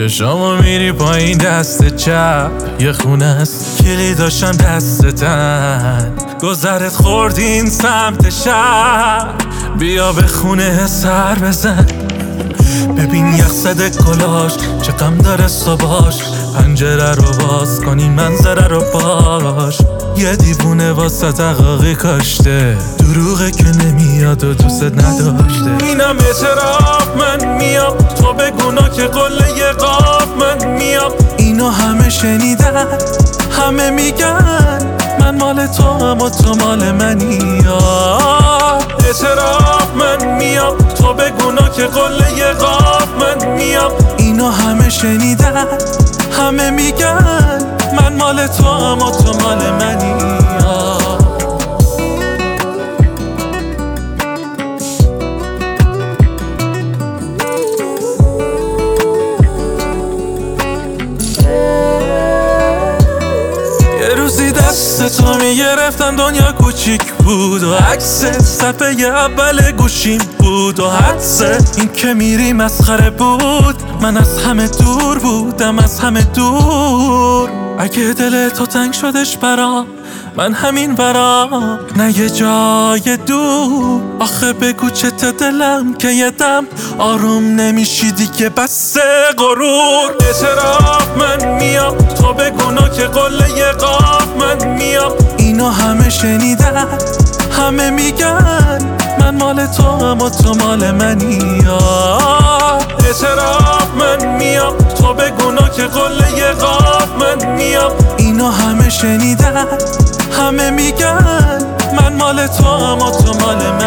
چشامو میری پایین دست چپ، یه خونه است کلی داشتم دستتن، گذرت خورد این سمت شهر، بیا به خونه سر بزن. ببین یخ زده کلاش چه غم داره صبحاش، پنجره رو باز کن این منظره رو باش. یه دیوونه واسه تقاقی کاشته، دروغه که نمیاد و دوست نداشته. اینم اعتراف من میام، تو بگونا که قله قاف من میام. اینو همه شنیدن، همه میگن من مال تو اما تو مال منی. اعتراف من میام، تو بگونا که قله قاف من میام. اینو همه شنیدن، همه میگن من مال تو اما تو مال منی. یه روزی دست تو میگرفتم دنیا کوچیک بود و عکس صفحه اول گوشیم بود و حدسه این که میری مسخره بود. من از همه دور بودم، از همه دور. اگه دل تو تنگ شدش برام، من همین برام نه یه جای دور. آخه بگو چت دلم که یه دم آروم نمیشی دیگه، بس غرور. اعتراف من میام، تو بگونا که قله قاف من میام. اینو همه شنیدن، همه میگن من مال تو اما تو مال منی. اعتراف من میام، تو بگونا که قله قاف من میام. اینو همه شنیدن، همه میگن من مال تو اما تو مال منی.